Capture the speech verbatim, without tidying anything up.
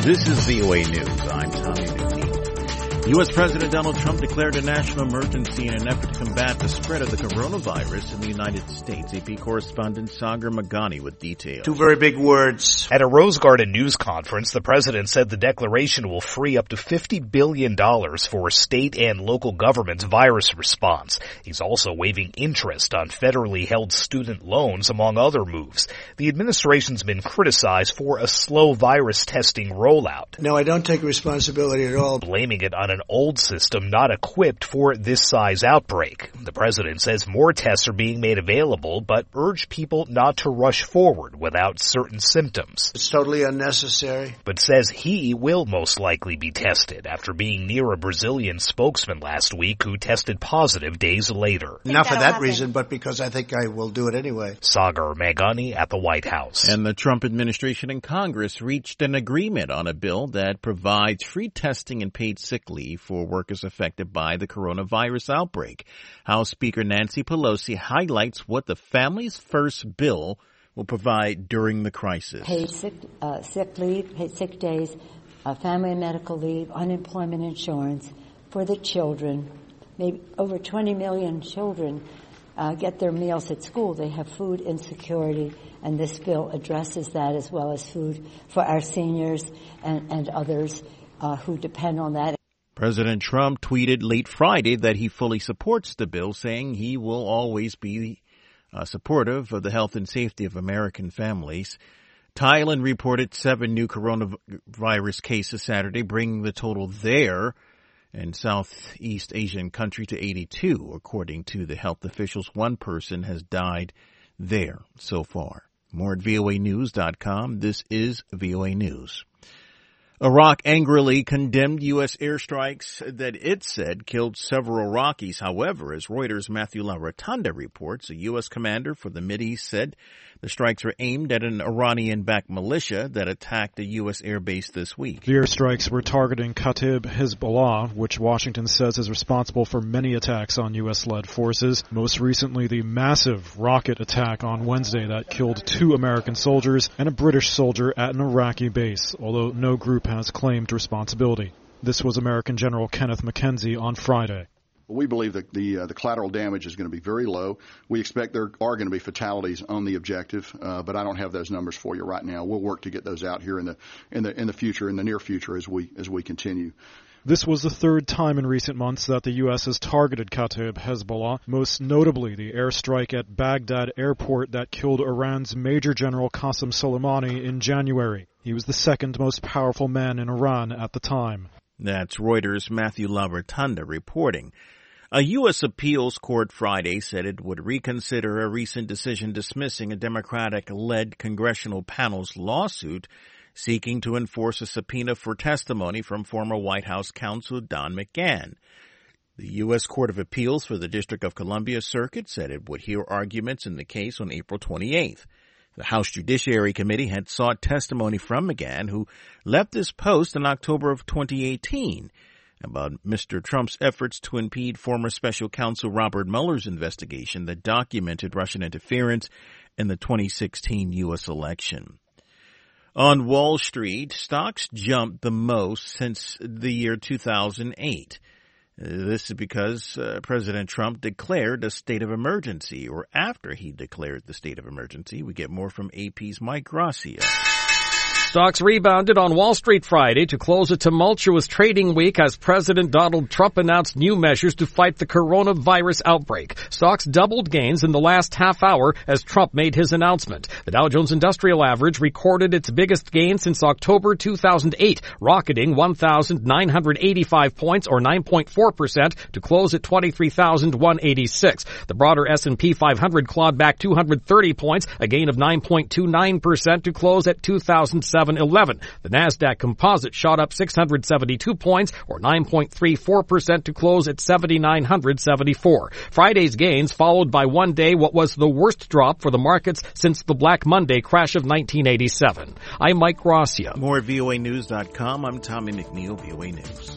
This is V O A News. I'm Tommy McNeil. U S. President Donald Trump declared a national emergency in an effort to combat the spread of the coronavirus in the United States. A P correspondent Sagar Meghani with details. Two very big words. At a Rose Garden news conference, the president said the declaration will free up to fifty billion dollars for state and local government's virus response. He's also waiving interest on federally held student loans, among other moves. The administration's been criticized for a slow virus testing rollout. No, I don't take responsibility at all. Blaming it on an old system not equipped for this size outbreak. The president says more tests are being made available, but urged people not to rush forward without certain symptoms. It's totally unnecessary. But says he will most likely be tested after being near a Brazilian spokesman last week who tested positive days later. Not for that reason, but because I think I will do it anyway. Sagar Meghani at the White House. And the Trump administration and Congress reached an agreement on a bill that provides free testing and paid sick leave for workers affected by the coronavirus outbreak. House Speaker Nancy Pelosi highlights what the Families First bill will provide during the crisis. Paid sick, uh, sick leave, paid sick days, uh, family and medical leave, unemployment insurance for the children. Maybe over twenty million children uh, get their meals at school. They have food insecurity, and this bill addresses that, as well as food for our seniors and, and others uh, who depend on that. President Trump tweeted late Friday that he fully supports the bill, saying he will always be uh, supportive of the health and safety of American families. Thailand reported seven new coronavirus cases Saturday, bringing the total there in Southeast Asian country to eighty-two. According to the health officials, one person has died there so far. More at V O A news dot com. This is V O A News. Iraq angrily condemned U S airstrikes that it said killed several Iraqis. However, as Reuters' Matthew LaRotanda reports, a U S commander for the Mideast said the strikes were aimed at an Iranian-backed militia that attacked a U S airbase this week. The airstrikes were targeting Kataib Hezbollah, which Washington says is responsible for many attacks on U S-led forces. Most recently, the massive rocket attack on Wednesday that killed two American soldiers and a British soldier at an Iraqi base, although no group has claimed responsibility. This was American General Kenneth McKenzie on Friday. We believe that the uh, the collateral damage is going to be very low. We expect there are going to be fatalities on the objective, uh, but I don't have those numbers for you right now. We'll work to get those out here in the in the in the future, in the near future, as we as we continue. This was the third time in recent months that the U S has targeted Kataib Hezbollah, most notably the airstrike at Baghdad airport that killed Iran's Major General Qasem Soleimani in January. He was the second most powerful man in Iran at the time. That's Reuters' Matthew LaRotanda reporting. A U S appeals court Friday said it would reconsider a recent decision dismissing a Democratic-led congressional panel's lawsuit seeking to enforce a subpoena for testimony from former White House counsel Don McGahn. The U S. Court of Appeals for the District of Columbia Circuit said it would hear arguments in the case on April twenty-eighth. The House Judiciary Committee had sought testimony from McGahn, who left this post in October of twenty eighteen, about Mister Trump's efforts to impede former special counsel Robert Mueller's investigation that documented Russian interference in the twenty sixteen U S election. On Wall Street, stocks jumped the most since the year two thousand eight. This is because uh, President Trump declared a state of emergency, or after he declared the state of emergency. We get more from A P's Mike Gracia. Stocks rebounded on Wall Street Friday to close a tumultuous trading week as President Donald Trump announced new measures to fight the coronavirus outbreak. Stocks doubled gains in the last half hour as Trump made his announcement. The Dow Jones Industrial Average recorded its biggest gain since October two thousand eight, rocketing one thousand nine hundred eighty-five points or nine point four percent to close at twenty-three thousand one hundred eighty-six. The broader S and P five hundred clawed back two hundred thirty points, a gain of nine point two nine percent to close at two thousand seven hundred eleven. The Nasdaq Composite shot up six hundred seventy-two points or nine point three four percent to close at seven thousand nine hundred seventy-four. Friday's gains followed by one day what was the worst drop for the markets since the Black Monday crash of nineteen eighty-seven. I'm Mike Gracia. More at V O A news dot com. I'm Tommy McNeil, V O A News.